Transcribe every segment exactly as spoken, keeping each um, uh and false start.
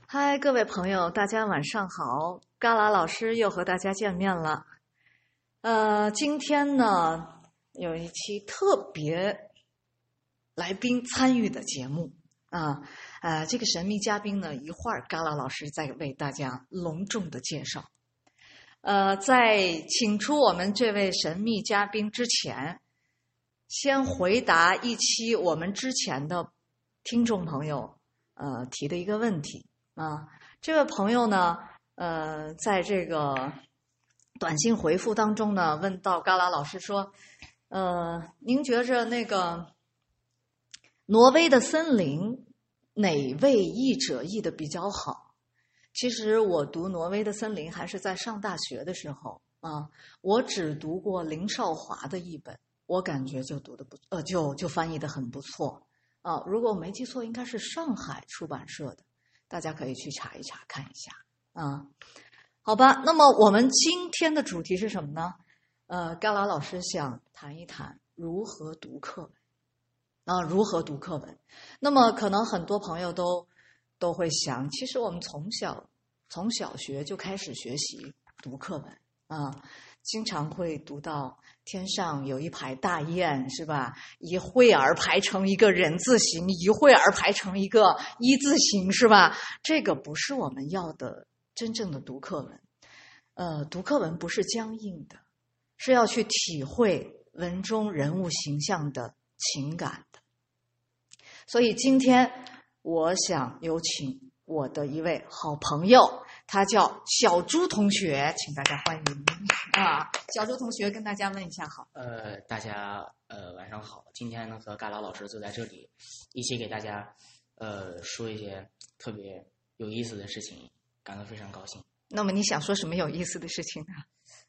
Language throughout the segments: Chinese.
嗨，各位朋友，大家晚上好！嘎啦老师又和大家见面了。呃，今天呢有一期特别来宾参与的节目啊，呃，这个神秘嘉宾呢，一会儿嘎啦老师再为大家隆重的介绍。呃，在请出我们这位神秘嘉宾之前，先回答一期我们之前的听众朋友呃提的一个问题。啊，这位朋友呢，呃，在这个短信回复当中呢，问到嘎啦老师说，呃，您觉着那个挪威的森林哪位译者译的比较好？其实我读挪威的森林还是在上大学的时候啊，我只读过林少华的译本，我感觉就读的不呃就就翻译的很不错啊。如果我没记错，应该是上海出版社的。大家可以去查一查看一下啊，好吧。那么我们今天的主题是什么呢？呃，嘎啦老师想谈一谈如何读课文啊，如何读课文。那么可能很多朋友都都会想，其实我们从小从小学就开始学习读课文啊，经常会读到天上有一排大雁，是吧？一会儿排成一个人字形，一会儿排成一个一字形，是吧？这个不是我们要的真正的读课文。呃，读课文不是僵硬的，是要去体会文中人物形象的情感的。所以今天我想有请我的一位好朋友，他叫小朱同学，请大家欢迎啊！小朱同学跟大家问一下好。 呃，大家呃晚上好，今天呢和嘎啦老师坐在这里，一起给大家呃说一些特别有意思的事情，感到非常高兴。 那么你想说什么有意思的事情呢？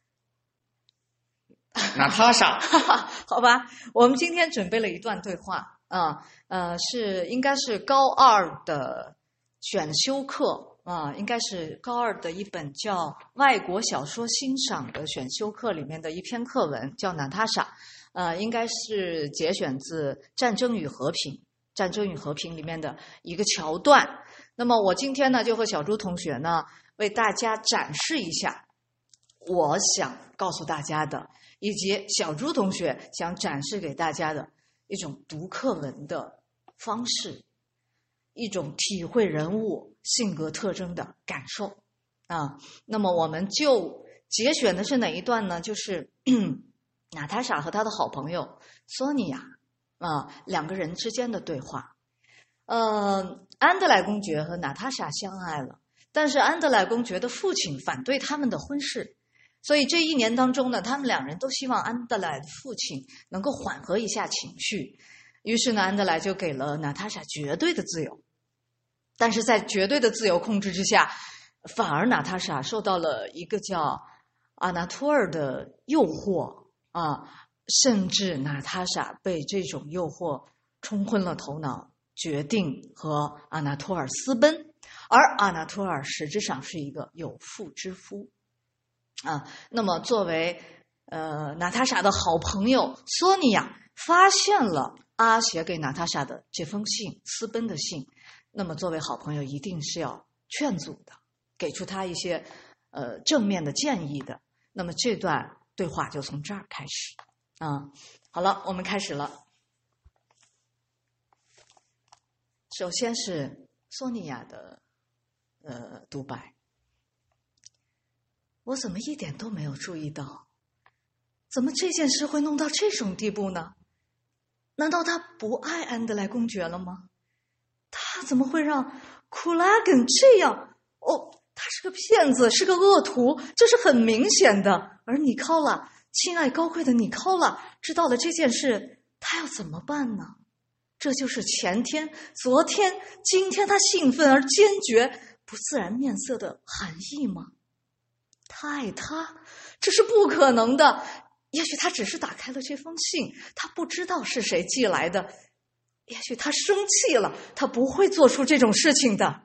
娜塔莎， 好吧，我们今天准备了一段对话啊，呃，是应该是高二的选修课啊，应该是高二的一本叫《外国小说欣赏》的选修课里面的一篇课文，叫《娜塔莎》，呃，应该是节选自《战争与和平》《战争与和平》里面的一个桥段。那么我今天呢，就和小朱同学呢，为大家展示一下我想告诉大家的，以及小朱同学想展示给大家的一种读课文的方式，一种体会人物性格特征的感受啊。那么我们就节选的是哪一段呢？就是娜塔莎和她的好朋友索尼娅啊两个人之间的对话。呃，安德莱公爵和娜塔莎相爱了，但是安德莱公爵的父亲反对他们的婚事。所以这一年当中呢，他们两人都希望安德莱的父亲能够缓和一下情绪，于是呢，安德莱就给了娜塔莎绝对的自由。但是在绝对的自由控制之下，反而娜塔莎受到了一个叫阿纳托尔的诱惑啊，甚至娜塔莎被这种诱惑冲昏了头脑，决定和阿纳托尔私奔，而阿纳托尔实质上是一个有妇之夫。啊，那么作为呃娜塔莎的好朋友索尼娅发现了阿写给娜塔莎的这封信，私奔的信，那么作为好朋友一定是要劝阻的，给出他一些呃正面的建议的。那么这段对话就从这儿开始啊。好了，我们开始了。首先是索尼娅的呃独白。我怎么一点都没有注意到？怎么这件事会弄到这种地步呢？难道他不爱安德莱公爵了吗？他怎么会让库拉根这样？哦，他是个骗子，是个恶徒，这是很明显的。而尼考拉，亲爱高贵的尼考拉，知道了这件事，他要怎么办呢？这就是前天、昨天、今天他兴奋而坚决、不自然面色的含义吗？他爱他，这是不可能的。也许他只是打开了这封信，他不知道是谁寄来的。也许他生气了，他不会做出这种事情的。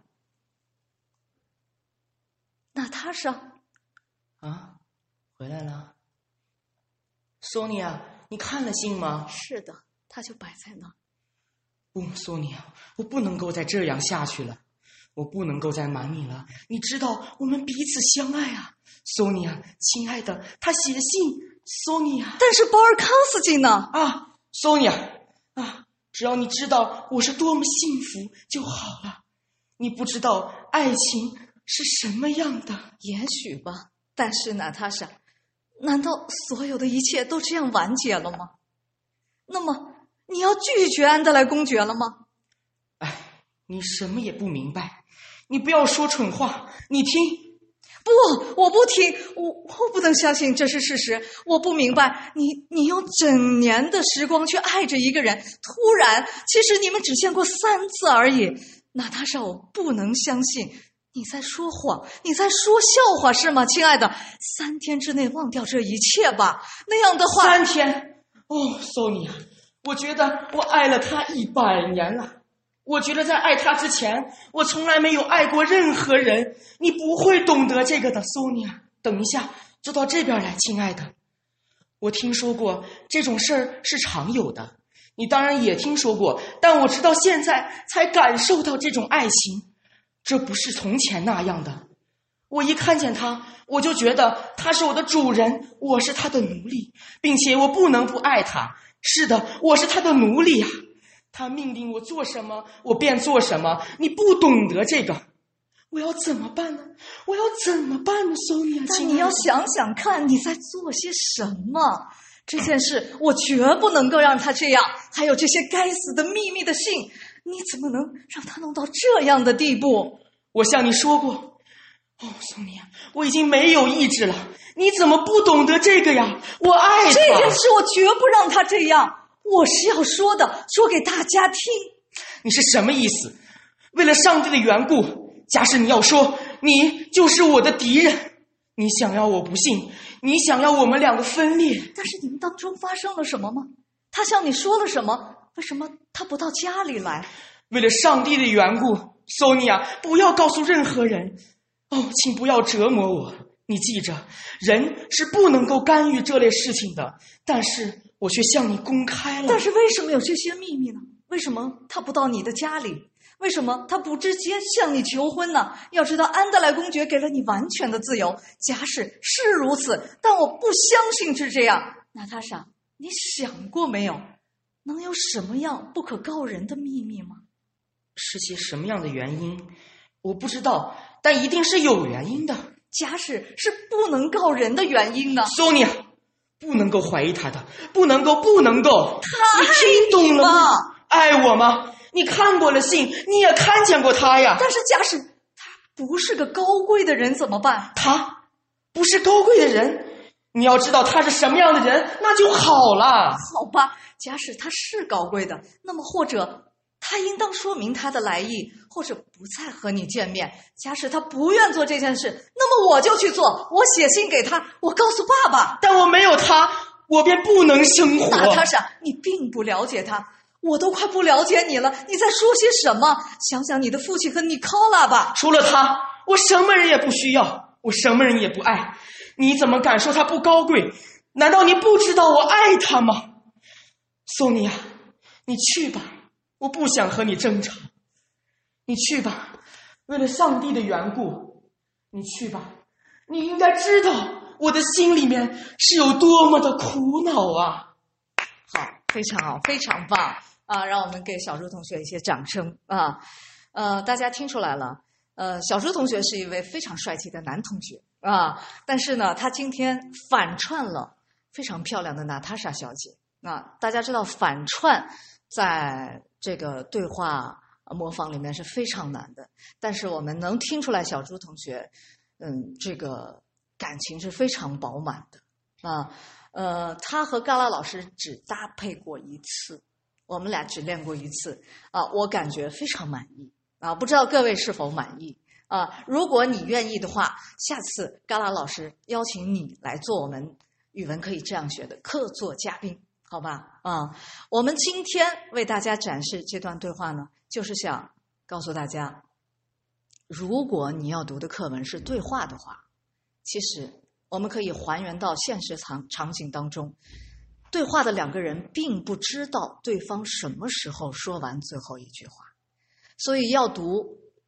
娜塔莎， 啊，回来了。索尼娅，你看了信吗？ 是的，他就摆在那。 不，索尼娅，我不能够再这样下去了。 我不能够再瞒你了，你知道我们彼此相爱啊，索尼娅，亲爱的，他写信，索尼娅。 但是保尔康斯基呢？ 啊，索尼娅啊，只要你知道我是多么幸福就好了。你不知道爱情是什么样的。 也许吧，但是娜塔莎，难道所有的一切都这样完结了吗？那么你要拒绝安德莱公爵了吗？ 哎，你什么也不明白，你不要说蠢话，你听。 不，我不听，我我不能相信这是事实。我不明白，你你用整年的时光去爱着一个人，突然，其实你们只见过三次而已。娜塔莎，我不能相信你在说谎，你在说笑话是吗，亲爱的？三天之内忘掉这一切吧，那样的话。 三天。哦，索尼娅，我觉得我爱了他一百年了。我觉得在爱他之前，我从来没有爱过任何人。你不会懂得这个的，索尼娅。等一下，坐到这边来，亲爱的。我听说过这种事儿是常有的，你当然也听说过，但我直到现在才感受到这种爱情，这不是从前那样的。我一看见他，我就觉得他是我的主人，我是他的奴隶，并且我不能不爱他。是的，我是他的奴隶啊，他命令我做什么，我便做什么。你不懂得这个，我要怎么办呢？我要怎么办呢，索尼娅？ 但你要想想看，你在做些什么？这件事我绝不能够让他这样。还有这些该死的秘密的信，你怎么能让他弄到这样的地步？ 我向你说过。哦，索尼娅，我已经没有意志了。你怎么不懂得这个呀？我爱他。 这件事我绝不让他这样。我是要说的，说给大家听。 你是什么意思？为了上帝的缘故，假使你要说，你就是我的敌人。你想要我不信，你想要我们两个分裂。 但是你们当中发生了什么吗？他向你说了什么？为什么他不到家里来？ 为了上帝的缘故，索尼娅，不要告诉任何人。哦，请不要折磨我。你记着，人是不能够干预这类事情的，但是我却向你公开了。 但是为什么有这些秘密呢？为什么他不到你的家里？为什么他不直接向你求婚呢？要知道安德莱公爵给了你完全的自由，假使是如此，但我不相信是这样。娜塔莎，你想过没有，能有什么样不可告人的秘密吗？ 是些什么样的原因我不知道，但一定是有原因的。 假使是不能告人的原因呢？ 索尼娅，不能够怀疑他的，不能够，不能够。 他你听懂了吗？ 爱爱我吗？你看过了信，你也看见过他呀。 但是假使他不是个高贵的人怎么办？ 他不是高贵的人，你要知道他是什么样的人，那就好了。 好吧，假使他是高贵的，那么或者他应当说明他的来意，或者不再和你见面。假使他不愿做这件事，那么我就去做，我写信给他，我告诉爸爸。 但我没有他，我便不能生活。 娜塔莎，你并不了解他，我都快不了解你了，你在说些什么？想想你的父亲和尼科拉吧。 除了他，我什么人也不需要，我什么人也不爱。你怎么敢说他不高贵？难道你不知道我爱他吗？索尼娅，你去吧，我不想和你争吵。你去吧，为了上帝的缘故，你去吧。你应该知道我的心里面是有多么的苦恼啊。 好，非常好，非常棒啊！让我们给小朱同学一些掌声啊！呃，大家听出来了，呃，小朱同学是一位非常帅气的男同学啊，但是呢，他今天反串了非常漂亮的娜塔莎小姐啊。大家知道反串在这个对话模仿里面是非常难的，但是我们能听出来小朱同学，嗯，这个感情是非常饱满的啊。呃，他和嘎拉老师只搭配过一次，我们俩只练过一次啊，我感觉非常满意啊，不知道各位是否满意啊？如果你愿意的话，下次嘎拉老师邀请你来做我们语文可以这样学的客座嘉宾，好吧？啊，我们今天为大家展示这段对话呢，就是想告诉大家，如果你要读的课文是对话的话，其实我们可以还原到现实场场景当中，对话的两个人并不知道对方什么时候说完最后一句话，所以要读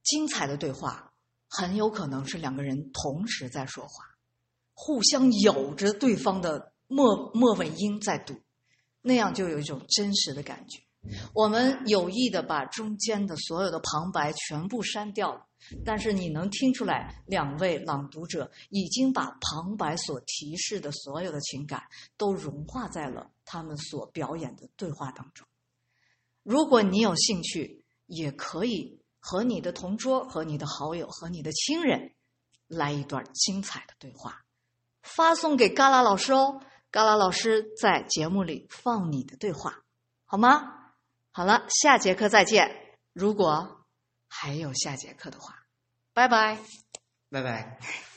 精彩的对话很有可能是两个人同时在说话，互相咬着对方的末末尾音在读，那样就有一种真实的感觉。我们有意的把中间的所有的旁白全部删掉了，但是你能听出来，两位朗读者已经把旁白所提示的所有的情感都融化在了他们所表演的对话当中。如果你有兴趣，也可以和你的同桌、和你的好友、和你的亲人来一段精彩的对话，发送给嘎啦老师哦。嘎啦老师在节目里放你的对话，好吗？好了，下节课再见。如果还有下节课的话，拜拜。 拜拜。